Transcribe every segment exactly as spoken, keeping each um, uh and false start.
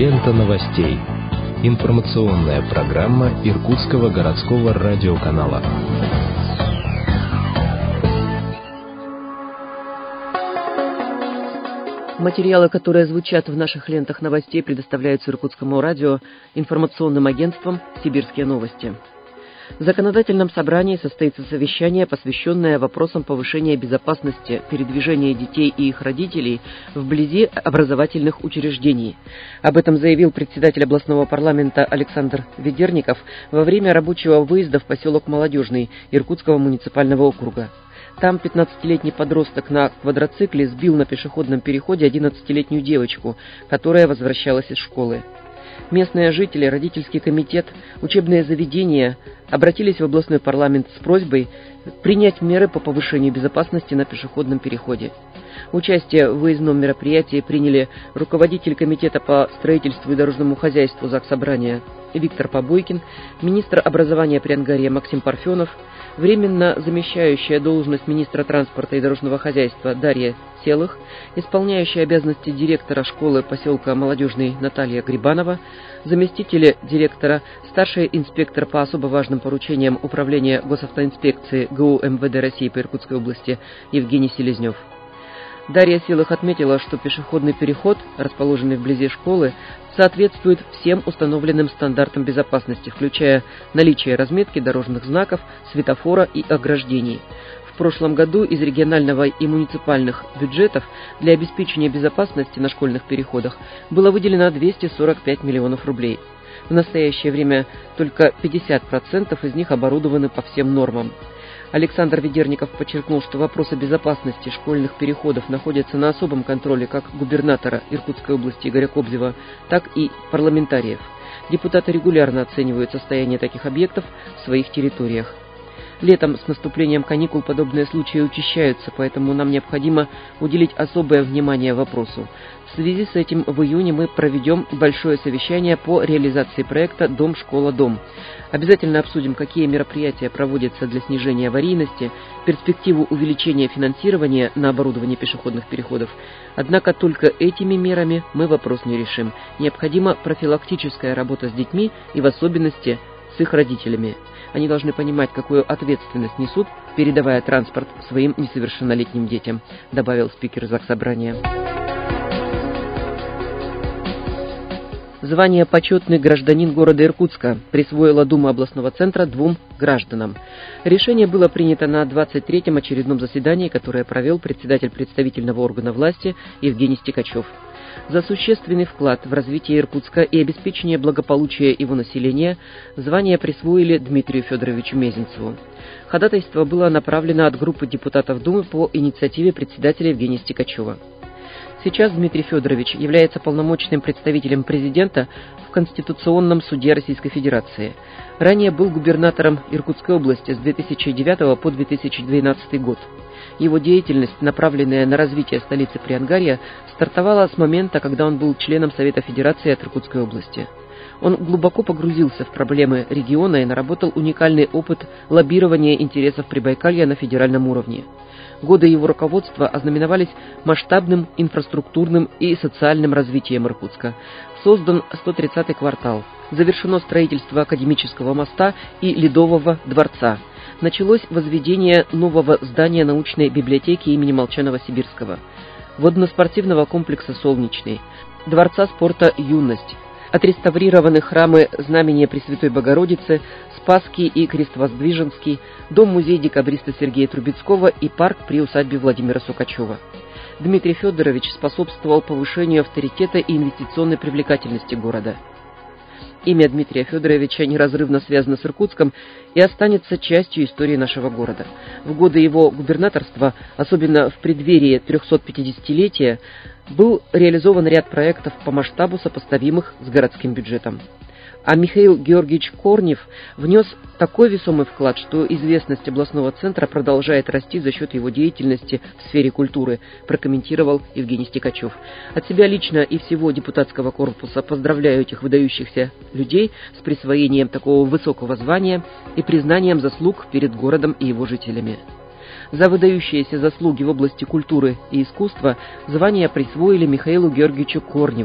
Лента новостей. Информационная программа Иркутского городского радиоканала. Материалы, которые звучат в наших лентах новостей, предоставляются Иркутскому радио информационным агентством «Сибирские новости». В законодательном собрании состоится совещание, посвященное вопросам повышения безопасности передвижения детей и их родителей вблизи образовательных учреждений. Об этом заявил председатель областного парламента Александр Ведерников во время рабочего выезда в поселок Молодежный Иркутского муниципального округа. Там пятнадцатилетний подросток на квадроцикле сбил на пешеходном переходе одиннадцатилетнюю девочку, которая возвращалась из школы. Местные жители, родительский комитет, учебные заведения обратились в областной парламент с просьбой принять меры по повышению безопасности на пешеходном переходе. Участие в выездном мероприятии приняли руководитель комитета по строительству и дорожному хозяйству Заксобрания Виктор Побойкин, министр образования Приангарья Максим Парфенов, временно замещающая должность министра транспорта и дорожного хозяйства Дарья Селых, исполняющая обязанности директора школы поселка Молодежный Наталья Грибанова, заместитель директора, старший инспектор по особо важным поручениям Управления госавтоинспекции ГУ МВД России по Иркутской области Евгений Селезнев. Дарья Селых отметила, что пешеходный переход, расположенный вблизи школы, соответствует всем установленным стандартам безопасности, включая наличие разметки дорожных знаков, светофора и ограждений. В прошлом году из регионального и муниципальных бюджетов для обеспечения безопасности на школьных переходах было выделено двести сорок пять миллионов рублей. В настоящее время только пятьдесят процентов из них оборудованы по всем нормам. Александр Ведерников подчеркнул, что вопросы безопасности школьных переходов находятся на особом контроле как губернатора Иркутской области Игоря Кобзева, так и парламентариев. Депутаты регулярно оценивают состояние таких объектов в своих территориях. Летом с наступлением каникул подобные случаи учащаются, поэтому нам необходимо уделить особое внимание вопросу. В связи с этим в июне мы проведем большое совещание по реализации проекта «Дом, школа, дом». Обязательно обсудим, какие мероприятия проводятся для снижения аварийности, перспективу увеличения финансирования на оборудование пешеходных переходов. Однако только этими мерами мы вопрос не решим. Необходима профилактическая работа с детьми и в особенности с их родителями. Они должны понимать, какую ответственность несут, передавая транспорт своим несовершеннолетним детям, добавил спикер Заксобрания. Звание «Почетный гражданин города Иркутска» присвоила Дума областного центра двум гражданам. Решение было принято на двадцать третьем очередном заседании, которое провел председатель представительного органа власти Евгений Стекачев. За существенный вклад в развитие Иркутска и обеспечение благополучия его населения звание присвоили Дмитрию Федоровичу Мезенцеву. Ходатайство было направлено от группы депутатов Думы по инициативе председателя Евгения Стекачева. Сейчас Дмитрий Федорович является полномочным представителем президента в Конституционном суде Российской Федерации. Ранее был губернатором Иркутской области с две тысячи девятого по две тысячи двенадцатый год. Его деятельность, направленная на развитие столицы Приангарья, стартовала с момента, когда он был членом Совета Федерации от Иркутской области. Он глубоко погрузился в проблемы региона и наработал уникальный опыт лоббирования интересов Прибайкалья на федеральном уровне. Годы его руководства ознаменовались масштабным инфраструктурным и социальным развитием Иркутска. Создан сто тридцатый квартал, завершено строительство Академического моста и Ледового дворца. Началось возведение нового здания научной библиотеки имени Молчанова-Сибирского, водно-спортивного комплекса «Солнечный», дворца спорта «Юность», отреставрированы храмы Знамения Пресвятой Богородицы, Спасский и Крестовоздвиженский, дом-музей декабриста Сергея Трубецкого и парк при усадьбе Владимира Сукачева. Дмитрий Федорович способствовал повышению авторитета и инвестиционной привлекательности города. Имя Дмитрия Федоровича неразрывно связано с Иркутском и останется частью истории нашего города. В годы его губернаторства, особенно в преддверии трехсотпятидесятилетия, был реализован ряд проектов по масштабу, сопоставимых с городским бюджетом. А Михаил Георгиевич Корнев внес такой весомый вклад, что известность областного центра продолжает расти за счет его деятельности в сфере культуры, прокомментировал Евгений Стекачев. От себя лично и всего депутатского корпуса поздравляю этих выдающихся людей с присвоением такого высокого звания и признанием заслуг перед городом и его жителями. За выдающиеся заслуги в области культуры и искусства звание присвоили Михаилу Георгиевичу Корневу.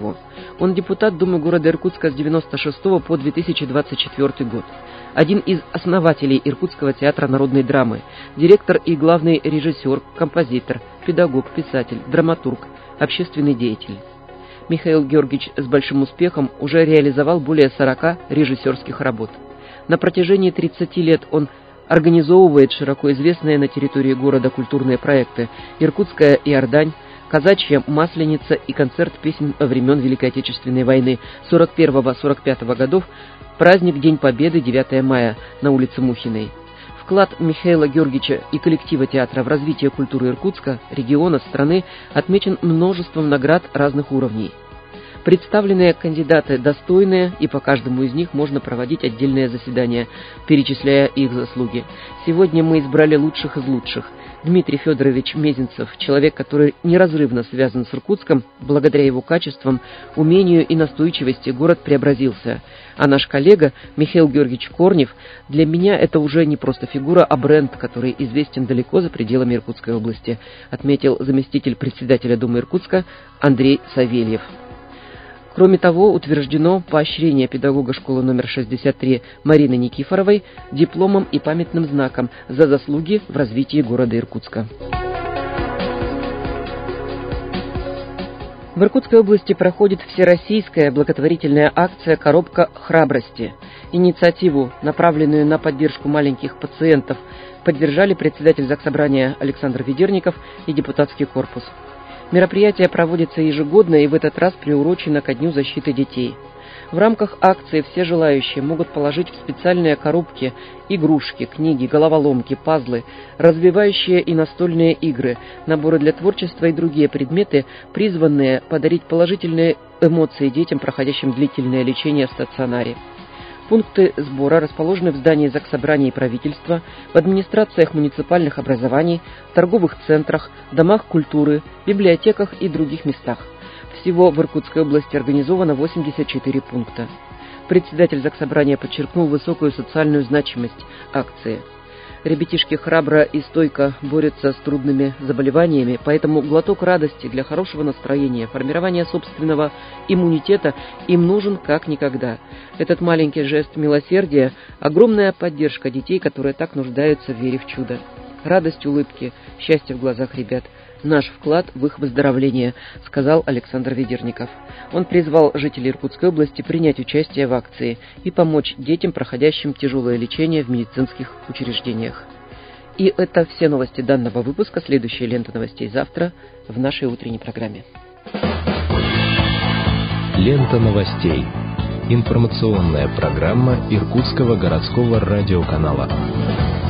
Он депутат Думы города Иркутска с девяносто шестого по две тысячи двадцать четвёртый год. Один из основателей Иркутского театра народной драмы, директор и главный режиссер, композитор, педагог, писатель, драматург, общественный деятель. Михаил Георгиевич с большим успехом уже реализовал более сорока режиссерских работ. На протяжении тридцати лет он организовывает широко известные на территории города культурные проекты «Иркутская Иордань», «Казачья Масленица» и концерт песен времен Великой Отечественной войны сорок первого — сорок пятого годов, праздник День Победы девятого мая на улице Мухиной. Вклад Михаила Георгиевича и коллектива театра в развитие культуры Иркутска, региона, страны отмечен множеством наград разных уровней. Представленные кандидаты достойные, и по каждому из них можно проводить отдельные заседания, перечисляя их заслуги. Сегодня мы избрали лучших из лучших. Дмитрий Федорович Мезенцев, человек, который неразрывно связан с Иркутском, благодаря его качествам, умению и настойчивости город преобразился. А наш коллега Михаил Георгиевич Корнев, для меня это уже не просто фигура, а бренд, который известен далеко за пределами Иркутской области, отметил заместитель председателя Думы Иркутска Андрей Савельев. Кроме того, утверждено поощрение педагога школы номер шестьдесят три Марины Никифоровой дипломом и памятным знаком за заслуги в развитии города Иркутска. В Иркутской области проходит всероссийская благотворительная акция «Коробка храбрости». Инициативу, направленную на поддержку маленьких пациентов, поддержали председатель Заксобрания Александр Ведерников и депутатский корпус. Мероприятие проводится ежегодно и в этот раз приурочено ко Дню защиты детей. В рамках акции все желающие могут положить в специальные коробки игрушки, книги, головоломки, пазлы, развивающие и настольные игры, наборы для творчества и другие предметы, призванные подарить положительные эмоции детям, проходящим длительное лечение в стационаре. Пункты сбора расположены в здании Заксобрания и правительства, в администрациях муниципальных образований, торговых центрах, домах культуры, библиотеках и других местах. Всего в Иркутской области организовано восемьдесят четыре пункта. Председатель Заксобрания подчеркнул высокую социальную значимость акции. Ребятишки храбро и стойко борются с трудными заболеваниями, поэтому глоток радости для хорошего настроения, формирования собственного иммунитета им нужен как никогда. Этот маленький жест милосердия – огромная поддержка детей, которые так нуждаются в вере в чудо. Радость, улыбки, счастье в глазах ребят – наш вклад в их выздоровление, сказал Александр Ведерников. Он призвал жителей Иркутской области принять участие в акции и помочь детям, проходящим тяжелое лечение в медицинских учреждениях. И это все новости данного выпуска. Следующая лента новостей завтра в нашей утренней программе. Лента новостей. Информационная программа Иркутского городского радиоканала.